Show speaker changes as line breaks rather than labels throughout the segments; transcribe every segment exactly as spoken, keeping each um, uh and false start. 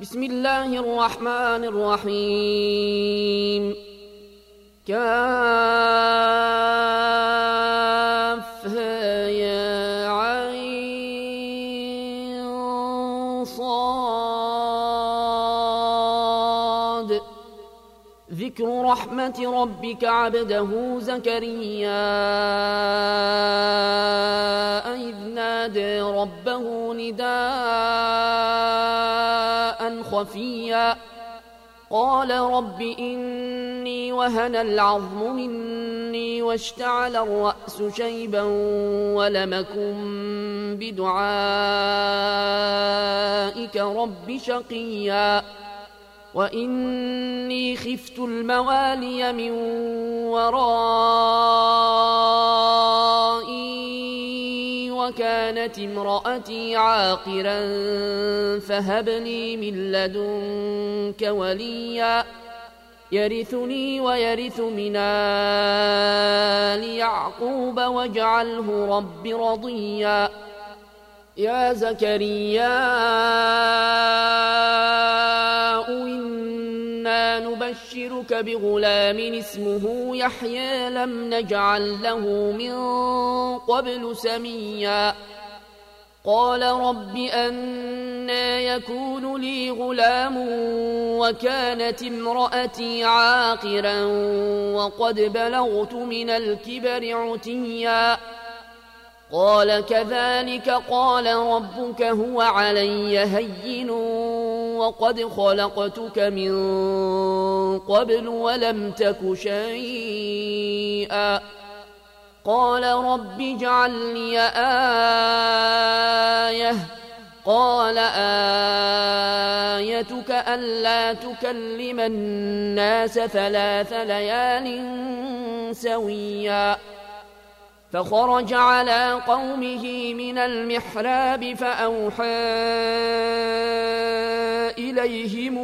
بسم الله الرحمن الرحيم. كافها يا عين صاد. ذكر رحمة ربك عبده زكريا إذ نادى ربه نداء خفيا قال رب إني وهن العظم مني واشتعل الرأس شيبا ولم أكن بدعائك رب شقيا وإني خفت الموالي من ورائي وكانت امرأتي عاقرا فهب لي من لدنك وليا يرثني ويرث من آل يعقوب واجعله رب رضيا. يا زكريا إنا نبشرك بغلام اسمه يحيى لم نجعل له من قبل سميا قال رب أنى يكون لي غلام وكانت امرأتي عاقرا وقد بلغت من الكبر عتيا قال كذلك قال ربك هو علي هين وقد خلقتك من قبل ولم تك شيئا قال رب اجعل لي آية قال آيتك ألا تكلم الناس ثلاث ليال سويا فخرج على قومه من المحراب فأوحى إليهم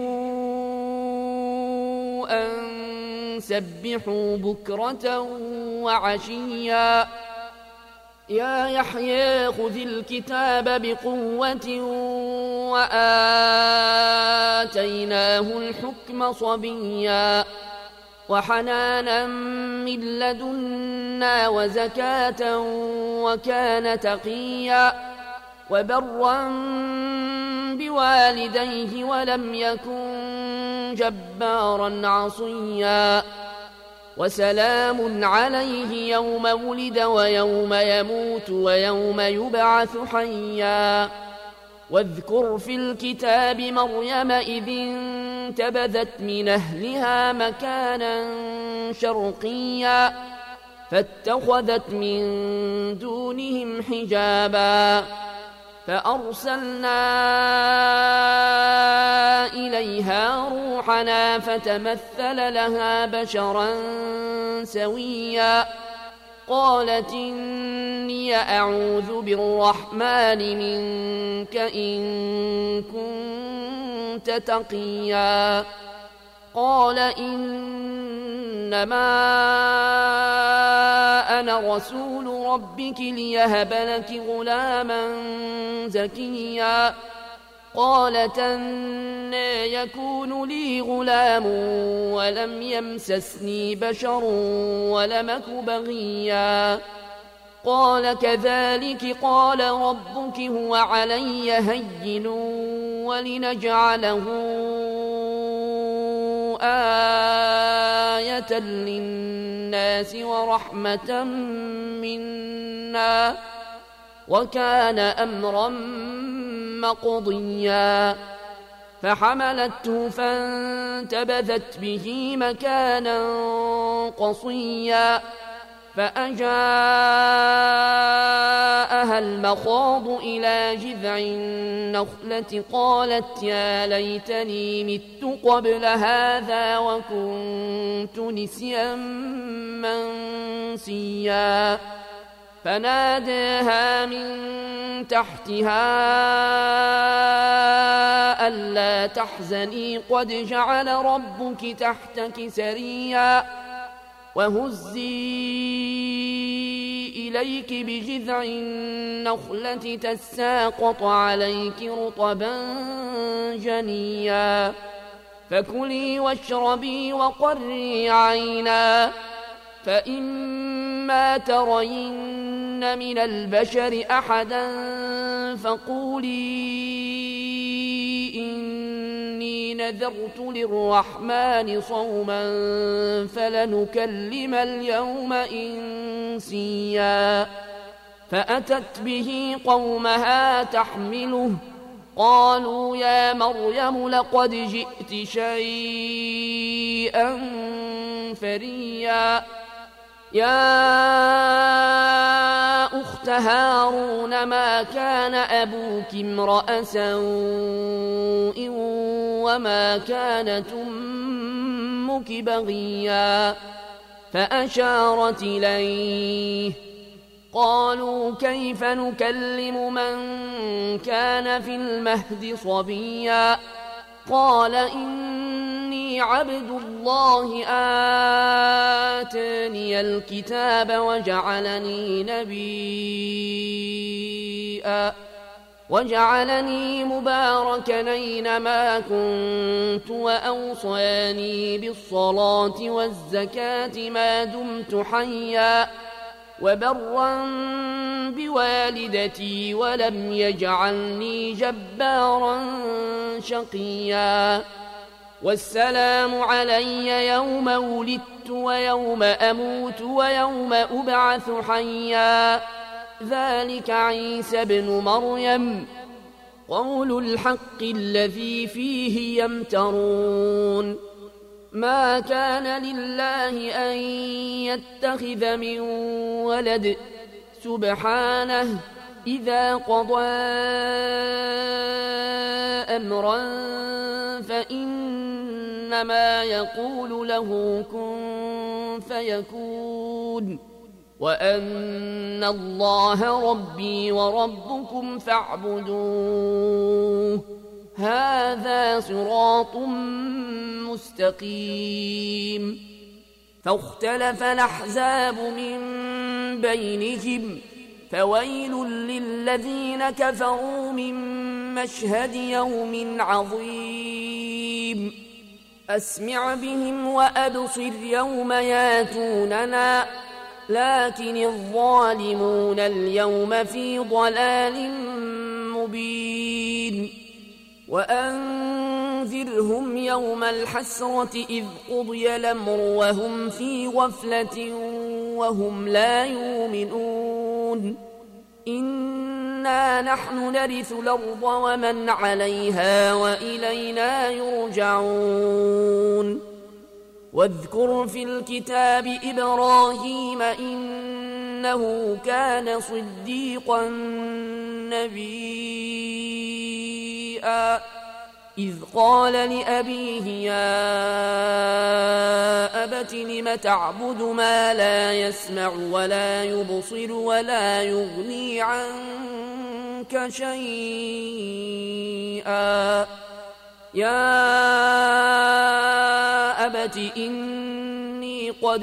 أن سبحوا بكرة وعشيا يا يحيى خذ الكتاب بقوة وآتيناه الحكم صبيا وحنانا من لدنا وزكاة وكان تقيا وبرا بوالديه ولم يكن جبارا عصيا وسلام عليه يوم ولد ويوم يموت ويوم يبعث حيا واذكر في الكتاب مريم إذ انتبذت من أهلها مكانا شرقيا فاتخذت من دونهم حجابا فأرسلنا إليها روحنا فتمثل لها بشرا سويا قالت إني أعوذ بالرحمن منك إن كنت تقيا قال إنما أنا رسول ربك ليهب لك غلاما زكيا قالت أنى يكون لي غلام ولم يمسسني بشر ولم أك بغيا قال كذلك قال ربك هو علي هين ولنجعله آية للناس ورحمة منا وكان أمرا مقضيا فحملته فانتبذت به مكانا قصيا فأجاءها المخاض إلى جذع النخلة قالت يا ليتني مت قبل هذا وكنت نسيا منسيا فناداها من تحتها ألا تحزني قد جعل ربك تحتك سريا وهزي إليك بجذع النخلة تساقط عليك رطبا جنيا فكلي واشربي وقري عينا فإما ترين من البشر أحدا فقولي إني نذرت للرحمن صوما فلنكلم اليوم إنسيا فأتت به قومها تحمله قالوا يا مريم لقد جئت شيئا فريا يا أخت هارون ما كان أبوك امرأ سوء وما كانت أمك بغيا فأشارت إليه قالوا كيف نكلم من كان في المهد صبيا قال إني عبد الله آتاني الكتاب وجعلني نبيا وجعلني مباركا أينما كنت وأوصاني بالصلاة والزكاة ما دمت حيا وبرا بوالدتي ولم يجعلني جبارا شقيا والسلام علي يوم ولدت ويوم أموت ويوم أبعث حيا ذلك عيسى بن مريم قول الحق الذي فيه يمترون ما كان لله أن يتخذ من ولد سبحانه إذا قضى أمرا فإنما يقول له كن فيكون وأن الله ربي وربكم فاعبدوه هذا صراط مستقيم فاختلف الأحزاب من بينهم فويل للذين كفروا من مشهد يوم عظيم أسمع بهم وأبصر يوم ياتوننا لكن الظالمون اليوم في ضلال مبين وأنذرهم يوم الحسرة إذ قضي الأمر وهم في غفلة وهم لا يؤمنون إنا نحن نرث الأرض ومن عليها وإلينا يرجعون واذكر في الكتاب إبراهيم إنه كان صديقا نبيا إذ قال لأبيه يا أبت لم تعبد ما لا يسمع ولا يبصر ولا يغني عنك شيئا يا أبت إني قد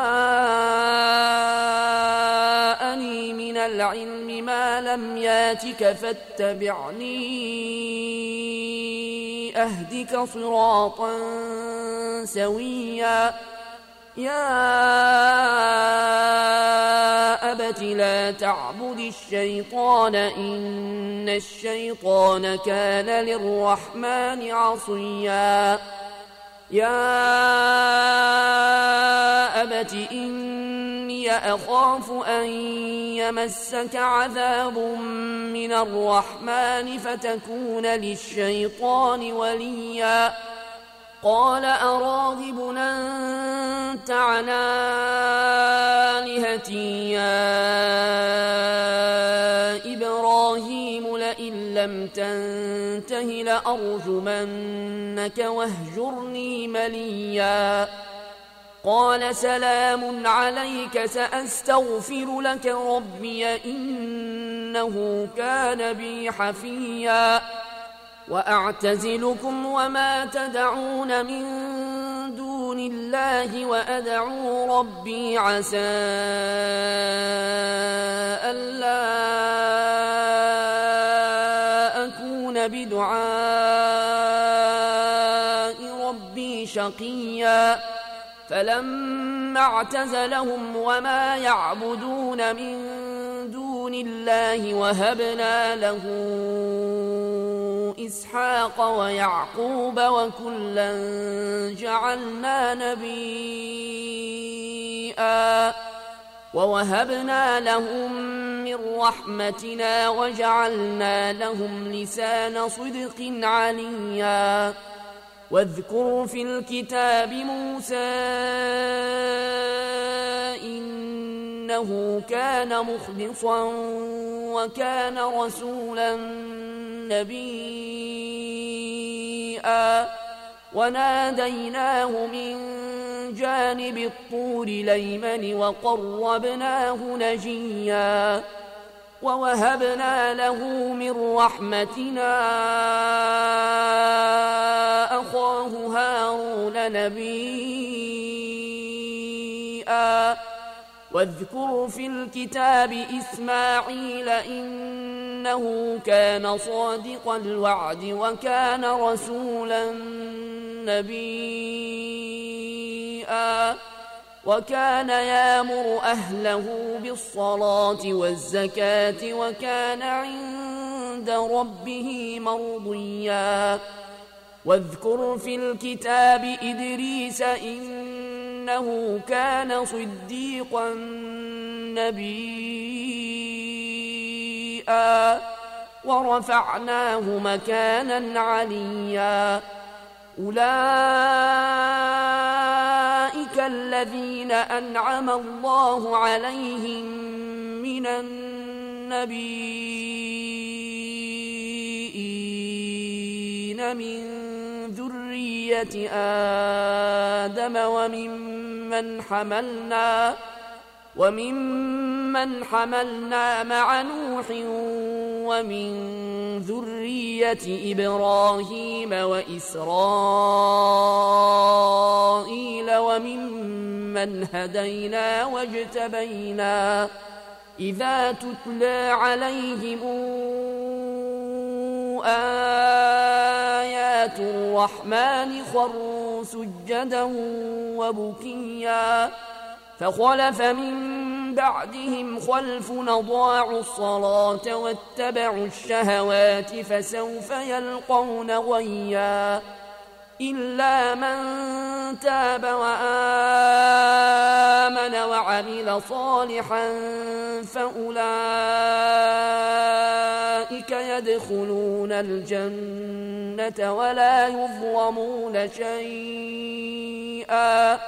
جاءني من العلم ما لم ياتك فاتبعني أهدك صراطا سويا يا أبت لا تعبد الشيطان إن الشيطان كان للرحمن عصيا يا أبت إني أخاف أن يمسك عذاب من الرحمن فتكون للشيطان وليا قال أراغب أنت عن آلهتي يا إبراهيم لئن لم تنته لأرجمنك واهجرني مليا قال سلام عليك سأستغفر لك ربي إنه كان بي حفيا وأعتزلكم وما تدعون من دون الله وأدعو ربي عسى ألا أكون بدعاء ربي شقيا فلما اعتزلهم وما يعبدون من دون الله وهبنا له إسحاق ويعقوب وكلا جعلنا نبيا ووهبنا لهم من رحمتنا وجعلنا لهم لسان صدق عليا واذكر في الكتاب موسى إنه كان مخلصا وكان رسولا نبيا وناديناه من جانب الطور الأيمن وقربناه نجيا ووهبنا له من رحمتنا أخاه هارون نبيا واذكر في الكتاب إسماعيل إنه كان صادق الوعد وكان رسولا نبيا وكان يامر أهله بالصلاة والزكاة وكان عند ربه مرضيا واذكر في الكتاب إدريس إنه كان صديقا نبيا ورفعناه مكانا عليا أولئك الذين أنعم الله عليهم من النبيين من ذرية آدم وممن حملنا وممن حملنا مع نوح ومن ذرية إبراهيم وإسرائيل وممن هدينا واجتبينا إذا تتلى عليهم آيات الرحمن خروا سجدا وبكيا فخلف من بعدهم خلف أضاعوا الصلاة واتبعوا الشهوات فسوف يلقون غيا إلا من تاب وآمن وعمل صالحا فأولئك يدخلون الجنة ولا يظلمون شيئا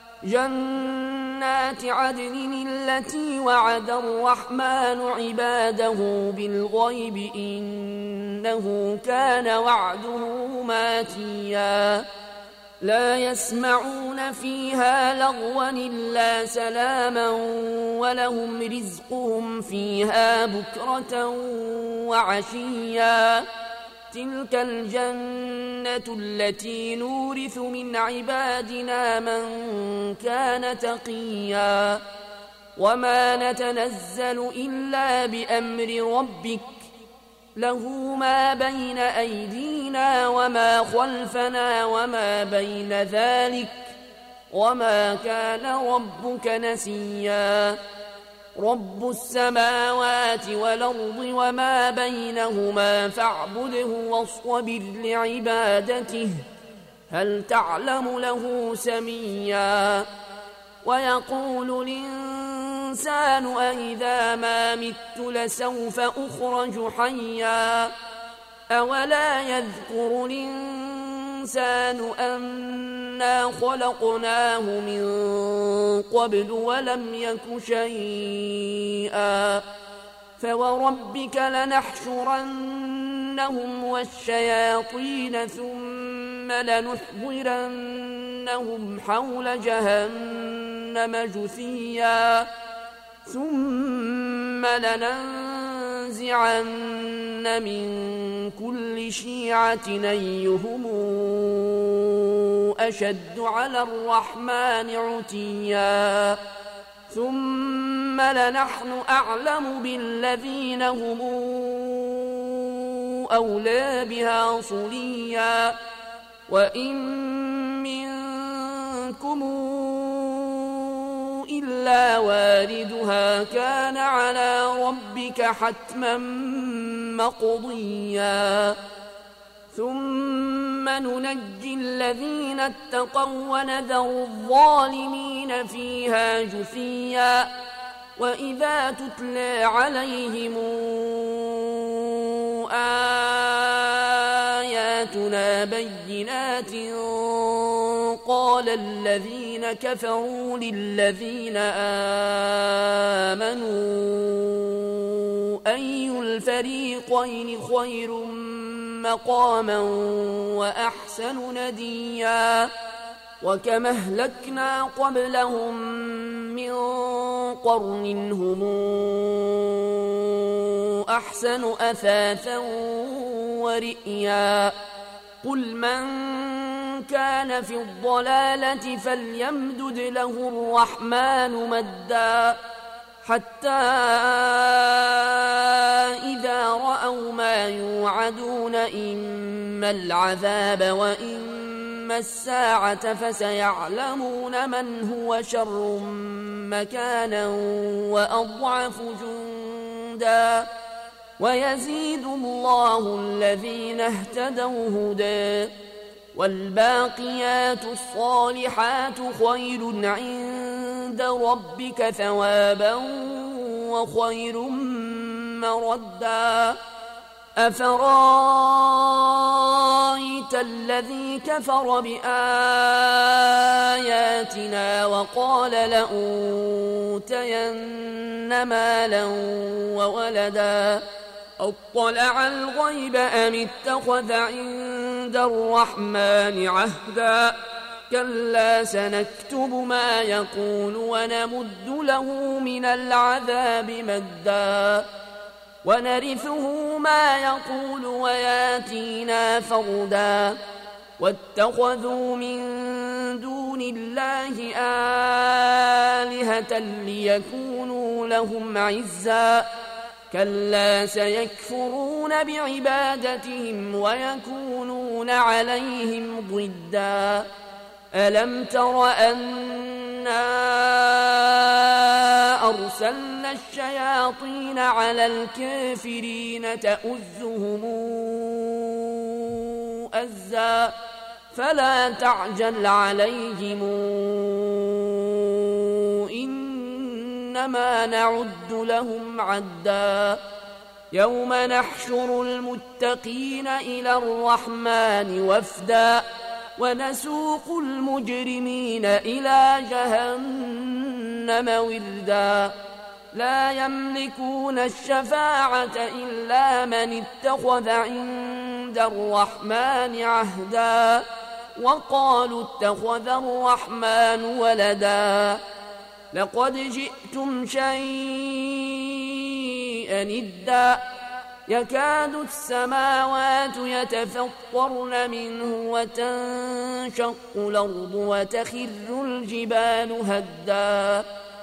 جنات عدن التي وعد الرحمن عباده بالغيب إنه كان وعده ماتيا لا يسمعون فيها لغوا إلا سلاما ولهم رزقهم فيها بكرة وعشيا تلك الجنة التي نورث من عبادنا من كان تقيا وما نتنزل إلا بأمر ربك له ما بين أيدينا وما خلفنا وما بين ذلك وما كان ربك نسيا رب السماوات والأرض وما بينهما فاعبده واصطبر لعبادته هل تعلم له سميا ويقول الإنسان أإذا ما مت لسوف أخرج حيا أولا يذكر الإنسان أنا خلقناه من قبل ولم يك شيئا فوربك لنحشرنهم والشياطين ثم لنحضرنهم حول جهنم جثيا ثم لننزعن لننزعن من كل شيعة أيهم أشد على الرحمن عتيا ثم لنحن أعلم بالذين هم أولى بها صليا وإن منكم إلا واردها كان على ربك حتما مقضيا ثم ننجي الذين اتقوا ونذر الظالمين فيها جثيا وإذا تتلى عليهم آياتنا بينات قال الذين كفروا للذين آمنوا أي الفريقين خير مقاما وأحسن نديا وكم أهلكنا قبلهم من قرن هم أحسن أثاثا ورئيا قل من كان في الضلالة فليمدد له الرحمن مدا حتى إذا رأوا ما يوعدون إما العذاب وإما الساعة فسيعلمون من هو شر مكانا وأضعف جندا ويزيد الله الذين اهتدوا هدى والباقيات الصالحات خير عند ربك ثوابا وخير مردا أفرايت الذي كفر بآياتنا وقال لأوتين مالا وولدا أطلع الغيب أم اتخذ عند الرحمن عهدا كلا سنكتب ما يقول ونمد له من العذاب مدا ونرثه ما يقول وياتينا فردا واتخذوا من دون الله آلهة ليكونوا لهم عزا كلا سيكفرون بعبادتهم ويكونون عليهم ضدا ألم تر أنا أرسلنا الشياطين على الكافرين تؤزهم أزا فلا تعجل عليهم إنما نعد لهم عدا يوم نحشر المتقين إلى الرحمن وفدا ونسوق المجرمين إلى جهنم وردا لا يملكون الشفاعة إلا من اتخذ عند الرحمن عهدا وقالوا اتخذ الرحمن ولدا لقد جئتم شيئا إدا يكاد السماوات يتفطرن منه وتنشق الأرض وتخر الجبال هدا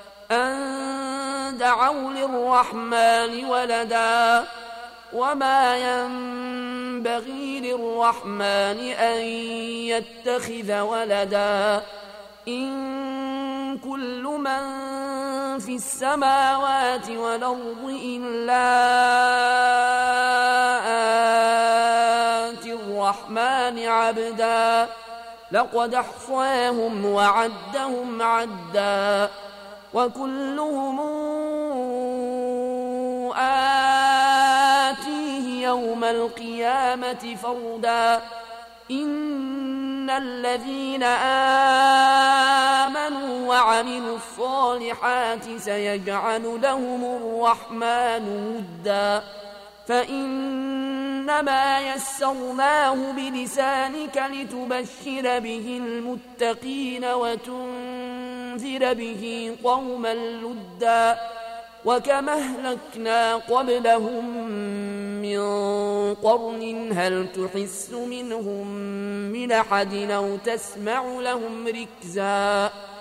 أن دعوا للرحمن ولدا وما ينبغي للرحمن أن يتخذ ولدا إن كل من في السماوات والأرض إلا آتي الرحمن عبدا لقد أحصاهم وعدهم عدا وكلهم آتيه يوم القيامة فردا إن الذين آمنوا وعملوا الصالحات سيجعل لهم الرحمن ودا فإنما يسرناه بلسانك لتبشر به المتقين وتنذر به قوما لدا وكما أهلكنا قبلهم من قرن هل تحس منهم من أحد أو تسمع لهم ركزا